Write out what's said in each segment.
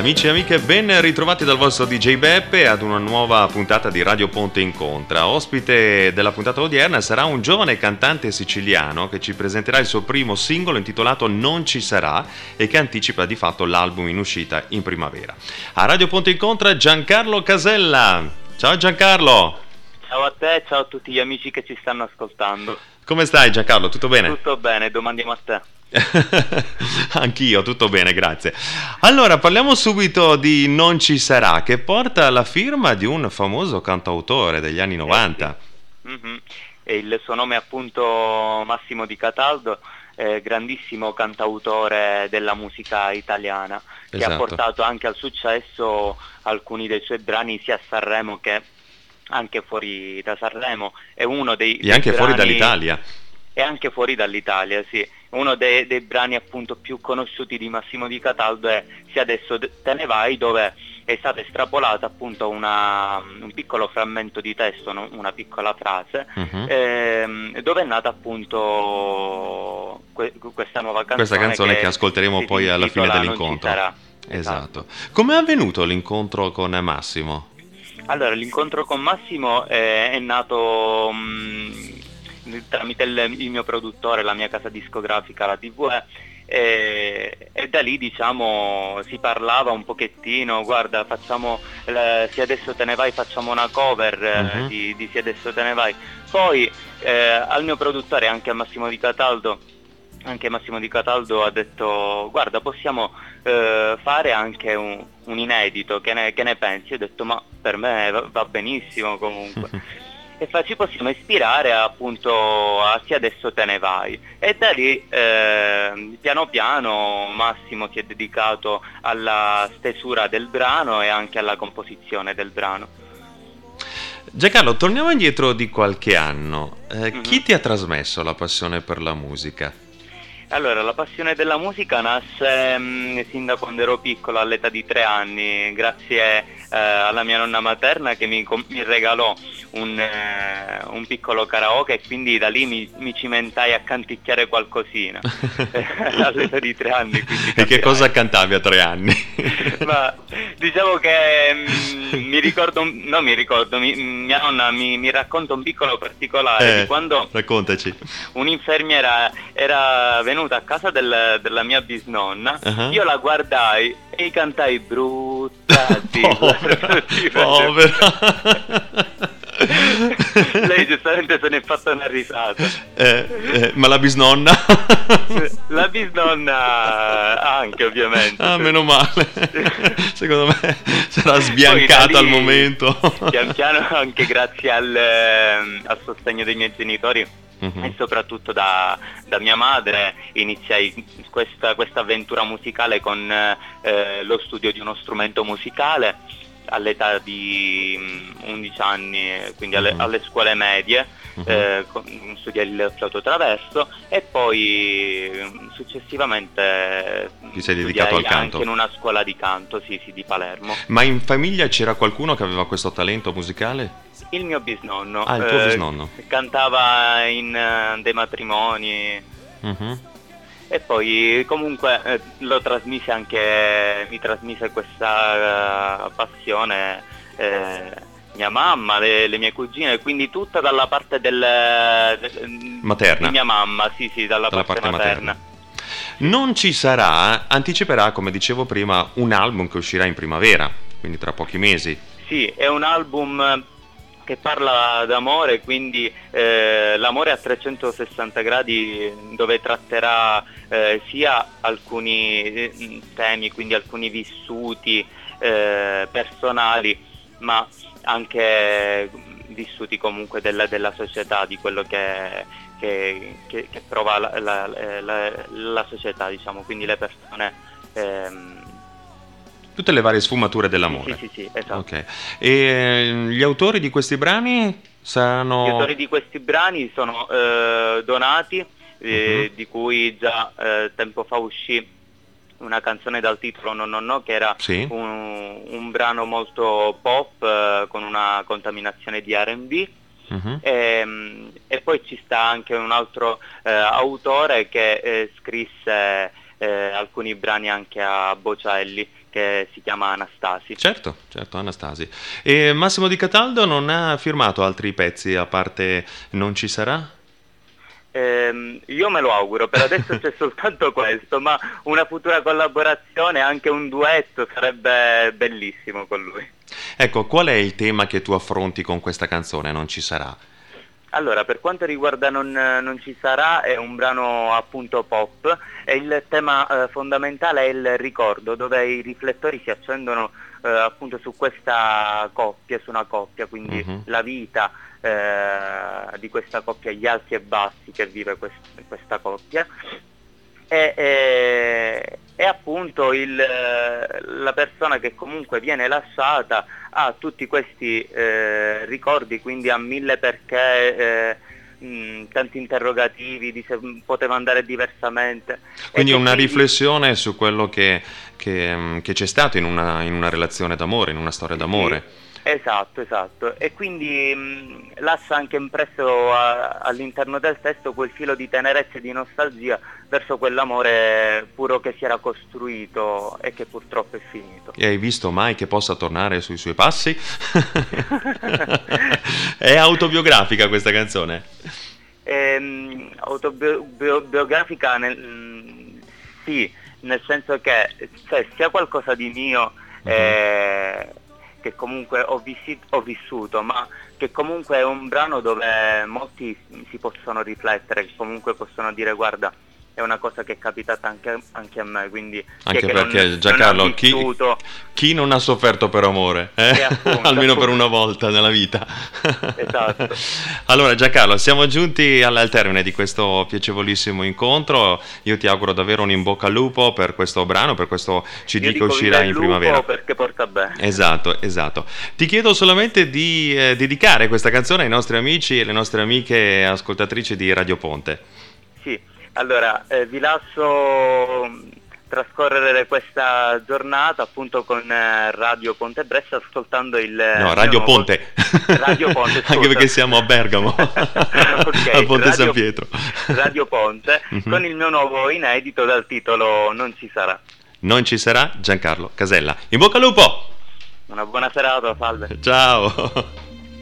Amici e amiche, ben ritrovati dal vostro DJ Beppe ad una nuova puntata di Radio Ponte Incontra. Ospite della puntata odierna sarà un giovane cantante siciliano che ci presenterà il suo primo singolo intitolato Non ci sarà e che anticipa di fatto l'album in uscita in primavera. A Radio Ponte Incontra Giancarlo Casella. Ciao Giancarlo! Ciao a te, ciao a tutti gli amici che ci stanno ascoltando. Come stai Giancarlo? Tutto bene? Tutto bene, domandiamo a te. Anch'io, tutto bene, grazie. Allora, parliamo subito di Non ci sarà, che porta la firma di un famoso cantautore degli anni 90. Sì. Mm-hmm. E il suo nome è appunto Massimo Di Cataldo, grandissimo cantautore della musica italiana, che Esatto. ha portato anche al successo alcuni dei suoi brani sia a Sanremo che anche fuori da Sanremo. È uno dei E anche brani... fuori dall'Italia. E anche fuori dall'Italia, sì. Uno dei brani appunto più conosciuti di Massimo Di Cataldo è Se adesso te ne vai, dove è stata estrapolata appunto un piccolo frammento di testo, no? Una piccola frase, dove è nata appunto questa nuova canzone. Questa canzone che ascolteremo poi alla fine dell'incontro. Esatto. Come è avvenuto l'incontro con Massimo? Allora, l'incontro con Massimo è nato... tramite il mio produttore, la mia casa discografica, la TVE, e da lì diciamo si parlava un pochettino, guarda facciamo Se adesso te ne vai, facciamo una cover di Se adesso te ne vai. Poi al mio produttore, anche a Massimo Di Cataldo, ha detto guarda possiamo fare anche un inedito, che ne pensi? Ho detto ma per me va benissimo comunque. E ci possiamo ispirare appunto a Se adesso te ne vai, e da lì piano piano Massimo si è dedicato alla stesura del brano e anche alla composizione del brano. Giancarlo, torniamo indietro di qualche anno. Chi ti ha trasmesso la passione per la musica? Allora, la passione della musica nasce sin da quando ero piccolo, all'età di 3 anni, grazie alla mia nonna materna che mi regalò un piccolo karaoke, e quindi da lì mi cimentai a canticchiare qualcosina all'età di 3 anni. E che cosa cantavi a 3 anni? Ma diciamo che mia nonna mi racconta un piccolo particolare di quando raccontaci. Un'infermiera era venuta a casa della mia bisnonna, io la guardai e cantai brutta povera. Lei giustamente se ne è fatta una risata. Ma la bisnonna? La bisnonna anche, ovviamente. Ah, meno male. Secondo me sarà sbiancata al momento. Pian piano, anche grazie al sostegno dei miei genitori e soprattutto da mia madre, iniziai questa avventura musicale con lo studio di uno strumento musicale all'età di 11 anni, quindi alle scuole medie. Studiai il flauto traverso e poi successivamente ti sei dedicato al canto anche in una scuola di canto, sì, di Palermo. Ma in famiglia c'era qualcuno che aveva questo talento musicale? Il mio bisnonno. Il tuo bisnonno. Cantava in dei matrimoni. E poi comunque mi trasmise questa passione mia mamma, le mie cugine, quindi tutta dalla parte materna. Di mia mamma, sì, dalla parte materna. Non ci sarà, anticiperà, come dicevo prima, un album che uscirà in primavera, quindi tra pochi mesi. Sì, è un album che parla d'amore, quindi l'amore a 360 gradi, dove tratterà sia alcuni temi, quindi alcuni vissuti personali, ma anche vissuti comunque della società, di quello che prova la società, diciamo, quindi le persone. Tutte le varie sfumature dell'amore. Sì, esatto. Okay. E gli autori di questi brani saranno... Gli autori di questi brani sono Donati, di cui già tempo fa uscì una canzone dal titolo No, che era un brano molto pop, con una contaminazione di R&B. E poi ci sta anche un altro autore che scrisse alcuni brani anche a Bocelli, che si chiama Anastasi. Certo, Anastasi. E Massimo Di Cataldo non ha firmato altri pezzi a parte Non ci sarà? Io me lo auguro, per adesso c'è soltanto questo, ma una futura collaborazione, anche un duetto, sarebbe bellissimo con lui. Ecco, qual è il tema che tu affronti con questa canzone, Non ci sarà? Allora, per quanto riguarda Non ci sarà, è un brano appunto pop e il tema fondamentale è il ricordo, dove i riflettori si accendono appunto su questa coppia, su una coppia, quindi la vita di questa coppia, gli alti e bassi che vive questa coppia. E appunto la persona che comunque viene lasciata ha tutti questi ricordi, quindi ha mille perché, tanti interrogativi di se poteva andare diversamente. Quindi una riflessione su quello che c'è stato in una relazione d'amore, in una storia d'amore. Sì. Esatto, e quindi lascia anche impresso all'interno del testo quel filo di tenerezza e di nostalgia verso quell'amore puro che si era costruito e che purtroppo è finito. E hai visto mai che possa tornare sui suoi passi? È autobiografica questa canzone? Autobiografica sì, nel senso che sia qualcosa di mio che comunque ho vissuto, ma che comunque è un brano dove molti si possono riflettere, che comunque possono dire guarda, è una cosa che è capitata anche a me, quindi anche perché Giancarlo, chi non ha sofferto per amore? Almeno per una volta nella vita. Esatto. Allora Giancarlo, siamo giunti al termine di questo piacevolissimo incontro. Io ti auguro davvero un in bocca al lupo per questo brano, per questo CD che uscirà in primavera. Perché porta bene. Esatto. Ti chiedo solamente di dedicare questa canzone ai nostri amici e alle nostre amiche ascoltatrici di Radio Ponte. Sì. Allora, vi lascio trascorrere questa giornata appunto con Radio Ponte Brescia ascoltando Radio Ponte. Radio Ponte, scusa. Anche perché siamo a Bergamo, okay, al Ponte San Pietro. Radio Ponte, con il mio nuovo inedito dal titolo Non ci sarà. Non ci sarà, Giancarlo Casella. In bocca al lupo! Una buona serata, salve. Ciao!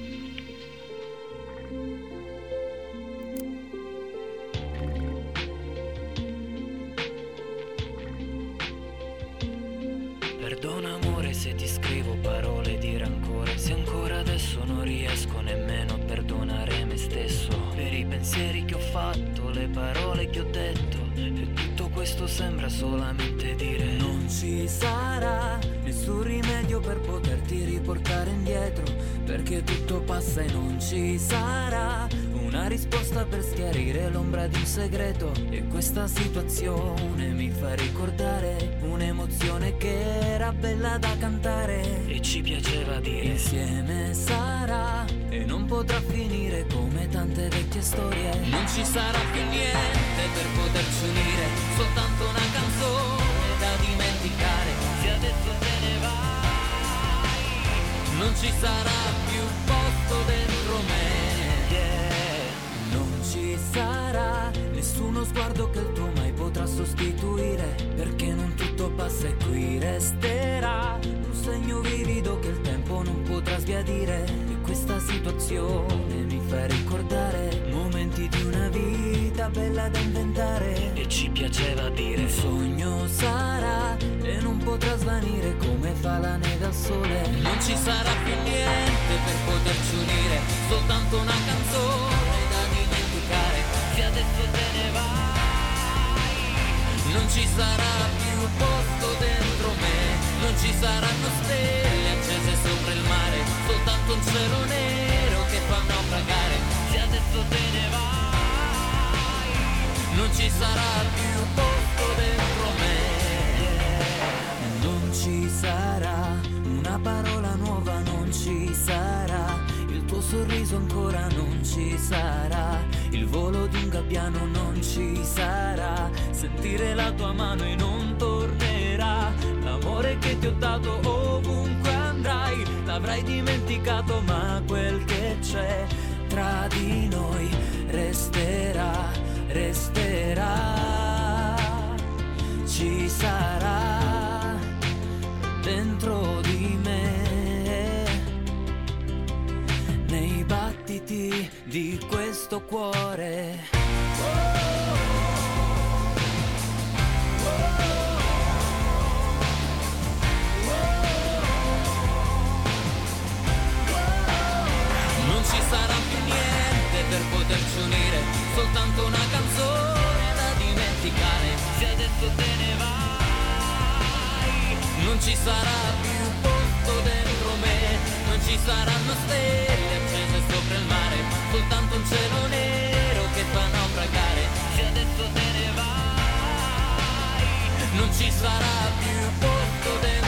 Perdona amore se ti scrivo parole di rancore, se ancora adesso non riesco nemmeno a perdonare me stesso per i pensieri che ho fatto, le parole che ho detto, e tutto questo sembra solamente dire non ci sarà nessun rimedio per poterti riportare indietro, perché tutto passa e non ci sarà una risposta per schiarire l'ombra di un segreto, e questa situazione mi fa ricordare un'emozione che era bella da cantare e ci piaceva dire insieme sarà, e non potrà finire come tante vecchie storie. Non ci sarà più niente per poterci unire, soltanto una canzone da dimenticare, se adesso te ne vai non ci sarà più posto dentro me. Non ci sarà nessuno sguardo che il tuo mai potrà sostituire, perché non tutto passa e qui resterà un segno vivido che il tempo non potrà sbiadire, e questa situazione mi fa ricordare momenti di una vita bella da inventare, e ci piaceva dire un sogno sarà e non potrà svanire come fa la neve al sole. Non ci sarà più niente per poterci unire, soltanto una canzone da dimenticare, se adesso te ne vai non ci sarà più posto dentro me, non ci saranno stelle accese sopra il mare, soltanto un cielo nero che fa naufragare, se adesso te ne vai non ci sarà più posto dentro me. Non ci sarà una parola nuova, non ci sarà il tuo sorriso ancora, non ci sarà il volo di un gabbiano, non ci sarà sentire la tua mano e non tornerà l'amore che ti ho dato ovunque andrai, l'avrai dimenticato ma quel che c'è tra di noi resterà, ci sarà di questo cuore. Non ci sarà più niente per poterci unire, soltanto una canzone da dimenticare. Se adesso te ne vai, non ci sarà più posto dentro me, non ci saranno stelle accese sopra il mare, soltanto un cielo nero che fa naufragare. Se adesso te ne vai, non ci sarà più posto dentro